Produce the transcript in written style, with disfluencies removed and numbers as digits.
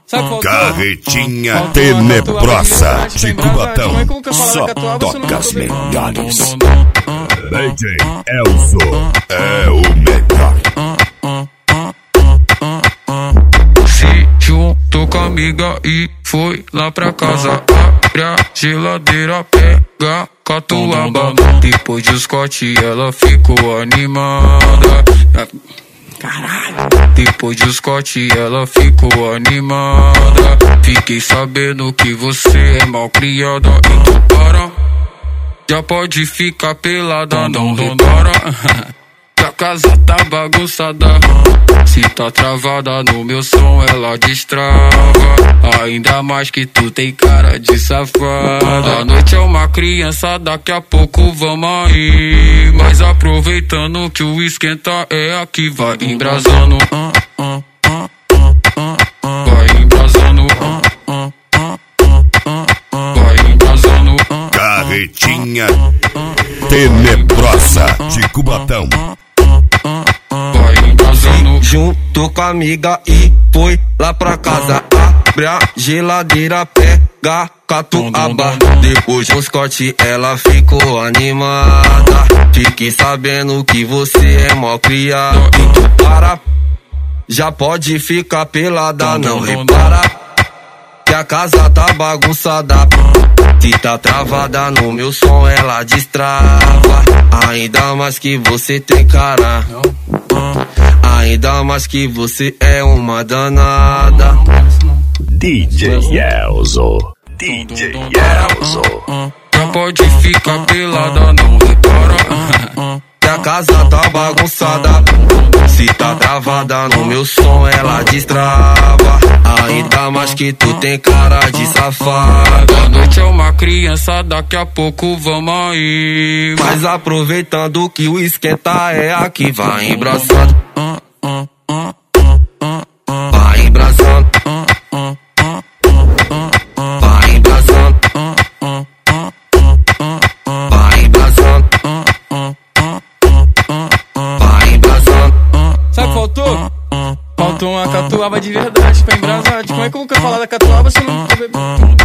Carretinha tenebrosa de Cubatão. Só toca as melhores. DJ Elzo é o melhor. Se juntou com a amiga e foi lá pra casa. Abre a geladeira, pega catuaba. Depois de Scott ela ficou animada. Caralho. Depois de Scott ela ficou animada. Fiquei sabendo que você é mal criada. Então para, já pode ficar pelada. Não repara que a casa tá bagunçada. Se tá travada no meu som ela destrava. Ainda mais que tu tem cara de safada. A noite é uma criança, daqui a pouco vamos aí. Mas aproveitando que o esquenta é aqui, vai embrasando. Vai embrasando. Vai embrasando. Carretinha tenebrosa de Cubatão. Vai embrasando. Juntou com a amiga e foi lá pra casa. Abre a geladeira, pega catuaba. Depois do Scott ela ficou animada. Fiquei sabendo que você é mó criado. Então para, já pode ficar pelada. Não repara que a casa tá bagunçada. Se tá travada no meu som ela destrava. Ainda mais que você tem cara. Ainda mais que você é uma danada. DJ Elzo. DJ Elzo. Já pode ficar pelada, não repara que a casa tá bagunçada. Se tá travada no meu som ela destrava. Ainda mais que tu tem cara de safada. A noite é uma criança, daqui a pouco vamos aí. Mas aproveitando que o esquenta é aqui, vai embraçando. Vai embraçando. Vai embraçando. Vai embraçando. Vai embraçando. Sabe o que faltou? Faltou uma catuaba de verdade pra embrasar. Como é que eu vou falar da catuaba se eu não tô bebendo?